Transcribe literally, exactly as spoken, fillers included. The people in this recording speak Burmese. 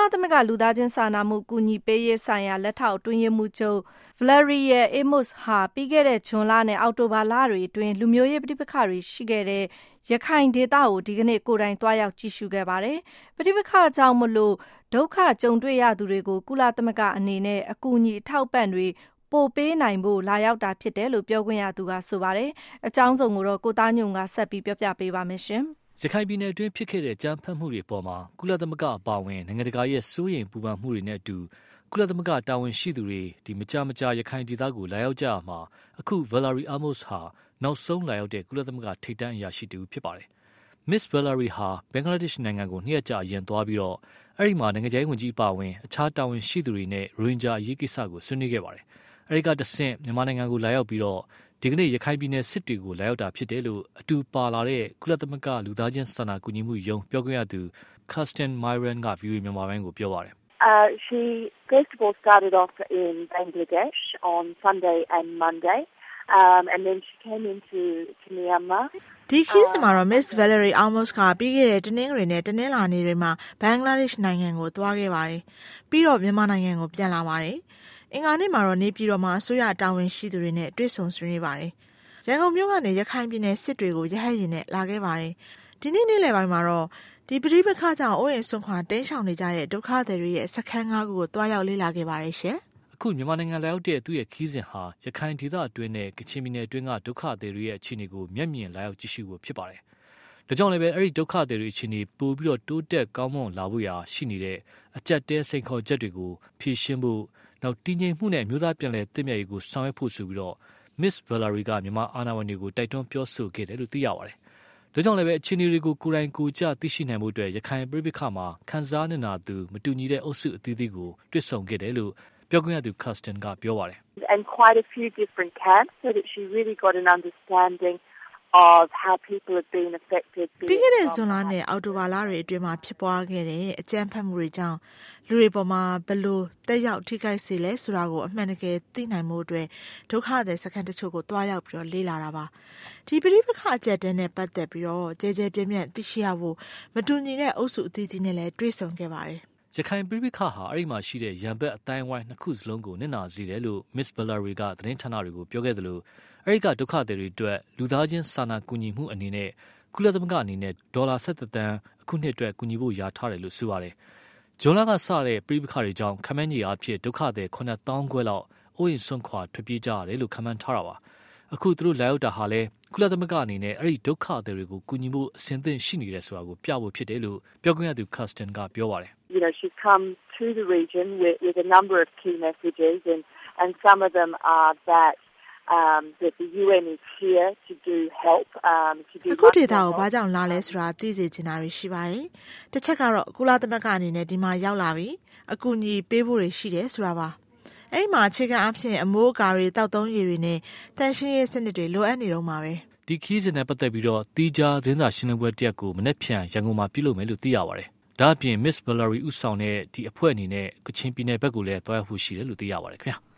သမဂ္ဂလူသားချင်းစာနာမှုကူညီပေးရေးဆိုင်ရာလက်ထောက်အတွင်းရေးမှူးချုပ် Valerie Amos ဟာပြီးခဲ့တဲ့ဇွန်လနဲ့အောက်တိုဘာလတွေအတွင်းလူမျိုးရေးပဋိပက္ခတွေရှိခဲ့တဲ့ရခိုင်ဒေသကိုဒီကနေ့ကိုယ်တိုင်သွားရောက်ကြည့်ရှုခဲ့ပါတယ်။ပဋိပက္ခကြောင့်မလို့ဒုက္ခကြုံတွေ့ရသူတွေကိုကုလသမဂ္ဂအနေနဲ့အကူအညီအထောက်ပံ့တွေပို့ပေးနိုင်ဖို့လာရောက်တာဖြစ်တယ်လို့ပြောခွင့်ရသူကဆိုပါတယ်။အကြောင်းစုံကိုတော့ကိုသားညုံကဆက်ပြီးပြောပြပေးပါမယ်ရှင်။ရခိုင်ပြည်နယ်အတွင်းဖြစ်ခဲ့တဲ့ကြမ်းဖက်မှုတွေပေါ်မှာကုလသမဂ္ဂအပါအဝင်နိုင်ငံတကာရဲ့စိုးရိမ်ပူပန်မှုတွေနဲ့အတူကုလသမဂ္ဂတာဝန်ရှိသူတွေဒီမကြမကြာရခိုင်ဒေသကိုလာရောက်ကြရမှာအခု Valerie Amos ဟာနောက်ဆုံးလာရောက်တဲ့ကုလသမဂ္ဂထိပ်တန်းအရာရှိတူဖြစ်ပါတယ်။ Miss Valerie ဟာဘင်္ဂလားဒေ့ရှ်နိုင်ငံကိုနှစ်ရက်ကြာအရင်သွားပြီးတော့အဲ့ဒီမှာနိုင်ငံခြားရေးဝန်ကြီးအပါအဝင်အခြားတာဝန်ရှိသူတွေနဲ့ရိုဟင်ဂျာအရေးကိစ္စကိုဆွေးနွေးခဲ့ပါတယ်။အဲ့ဒီကတဆင့်မြန်မာနိုင်ငံကိုလာရောက်ပြီးတော့ဒီကနေ့ရခိုင်ပြည်နယ်စစ်တွေကိုလာရောက်တာဖြစ်တယ်လို့အတူပါလာတဲ့ကုလသမဂ္ဂလူသားချင်းစာနာကူညီမှုယုံပြောခွင့်ရသူ Kirsten Myron က ဗွီအိုအေ မြန်မာပိုင်းကိုပြောပါတယ်။ Uh, she first of all started off in Bangladesh on Sunday and Monday, um, and then she came into to Myanmar. ဒီခီးစမှာတော့ Miss Valerie Amos ကပြီးခဲ့တဲ့တနင်္ဂနွေနဲ့တနင်္လာနေ့တွေမှာဘင်္ဂလားဒေ့ရှ်နိုင်ငံကိုသွားခဲ့ပါတယ်။ပြီးတော့မြန်မာနိုင်ငံကိုပြန်လာပါတယ်။အင်္ဂါနေ့မှာတော့နေပြည်တော်မှာအစိုးရတာဝန်ရှိသူတွေနဲ့တွေ့ဆုံဆွေးနွေးပါတယ်။ရန်ကုန်မြို့ကနေရခိုင်ပြည်နယ်စစ်တွေကိုရဟတ်ယာဉ်နဲ့လာခဲ့ပါတယ်။ဒီနေ့နေ့လယ်ပိုင်းမှာတော့ဒီပဋိပက္ခကြောင့်အိုးအိမ်ဆွန့်ခွာတိမ်းရှောင်နေကြတဲ့ဒုက္ခသည်တွေရဲ့စခန်းငါးခုကိုတွားရောက်လေ့လာခဲ့ပါတယ်ရှင်။အခုမြန်မာနိုင်ငံလာရောက်တဲ့သူ့ရဲ့ခီးစဉ်ဟာရခိုင်ဒေသအတွင်းနဲ့ကချင်ပြည်နယ်အတွင်းကဒုက္ခသည်တွေရဲ့အခြေအနေကိုမျက်မြင်လာရောက်ကြည့်ရှုဖို့ဖြစ်ပါတယ်။ဒါကြောင့်လည်းပဲအဲ့ဒီဒုက္ခသည်တွေအခြေအနေပိုပြီးတော့တိုးတက်ကောင်းမွန်လာဖို့ရာရှိနေတဲ့အကြက်တဲစိန်ခေါ်ချက်တွေကိုဖြေရှင်းဖို့နောက်တည်ငြိမ်မှုနဲ့မျိုးသားပြန်လည်တည်မြဲရေးကိုဆောင်ရွက်ဖို့ဆိုပြီးတော့ Miss Valerie ကမြန်မာအာဏာပိုင်တွေကိုတိုက်တွန်းပြောဆိုခဲ့တယ်လို့သိရပါတယ်။ဒါကြောင့်လည်းပဲအခြေအနေတွေကိုကိုယ်တိုင်ကိုယ်ကျသိရှိနိုင်မှုအတွက်ရခိုင်ပြည်ပခါမှာခန်းစားနေတာသူမတူညီတဲ့အုပ်စုအသီးသီးကိုတွေ့ဆုံခဲ့တယ်လို့ပြောခွင့်ရသူ Kirsten ကပြောပါတယ်။ And quite a few different camps so that she really got an understanding of how people have been affected. ပြီးခဲ့တဲ့ဇွန်လနဲ့အောက်တိုဘာလတွေအတွင်းမှာဖြစ်ပွားခဲ့တဲ့အကြမ်းဖက်မှုတွေကြောင့်လူတွေပေါ်မှာဘယ်လိုတက်ရောက်ထိခိုက်စေလဲဆိုတာကိုအမှန်တကယ်သိနိုင်မှုအတွက်ဒုက္ခသည်စခန်းတချို့ကိုတွားရောက်ပြီးတော့လေ့လာတာပါဒီပဋိပက္ခအကြက်တဲနဲ့ပတ်သက်ပြီးတော့ကြဲကြဲပြန့်ပြန့်သိရှိရဖို့မတူညီတဲ့အုပ်စုအသီးသီးနဲ့လည်းတွေ့ဆုံခဲ့ပါတယ်ရခိုင်ပြည်ပခါဟာအဲ့ဒီမှာရှိတဲ့ရန်ဘက်အတိုင်းဝိုင်းနှစ်ခုစလုံးကိုနစ်နာစေတယ်လို့ Miss Valerie ကသတင်းဌာနတွေကိုပြောခဲ့တယ်လို့အဲ့ဒီကဒုက္ခသည်တွေအတွက်လူသားချင်းစာနာကူညီမှုအနေနဲ့ကုလသမဂ္ဂအနေနဲ့ဒေါ်လာ၁၁တန်းအခုနှစ်အတွက်ကူညီဖို့ယာထားတယ်လို့ဆိုပါတယ်။ဂျွန်လကစတဲ့ပြည်ပခါတွေကြောင့်ခမန်းကြီးအဖြစ်ဒုက္ခသည်ခုနှစ်သောင်းခွဲလောက်အိုးအိမ်ဆွန့်ခွာထွက်ပြေးကြရတယ်လို့ခမန်းထားတာပါ။အခုသူတို့လာရောက်တာဟာလဲကုလသမဂ္ဂအနေနဲ့အဲ့ဒီဒုက္ခသည်တွေကိုကူညီဖို့အဆင်သင့်ရှိနေတယ်ဆိုတာကိုပြဖို့ဖြစ်တယ်လို့ပြောခွင့်ရသူ Kirsten ကပြောပါတယ်။ You know, she's come to the region with, with a number of key messages and, and some of them are that um that the U N is here to do help um to do အခုဒေတာကိုဘာကြောင့်လာလဲဆိုတာသိစေချင်တာတွေရှိပါတယ်။တစ်ချက်ကတော့ကုလသမဂ္ဂအနေနဲ့ဒီမှာရောက်လာပြီးအကူအညီပေးဖို့တွေရှိတယ်ဆိုတာပါ။အဲ့မှာအခြေခံအဖြစ်အမိုးအကာတွေတောက်သုံးရည်တွေနဲ့တန်ရှင်းရေးစနစ်တွေလိုအပ်နေတော့မှာပဲ။ဒီခီးစဉ်နဲ့ပတ်သက်ပြီးတော့တီးခြားသတင်းစာရှင်းလင်းပွဲတစ်ရပ်ကိုမနေ့ဖြန်ရန်ကုန်မှာပြုလုပ်မယ်လို့သိရပါတယ်။ဒါအပြင် Miss Valerie ဦးဆောင်တဲ့ဒီအဖွဲ့အနေနဲ့ကချင်ပြည်နယ်ဘက်ကိုလည်းတွားရောက်ဖို့ရှိတယ်လို့သိရပါတယ်ခင်ဗျာ။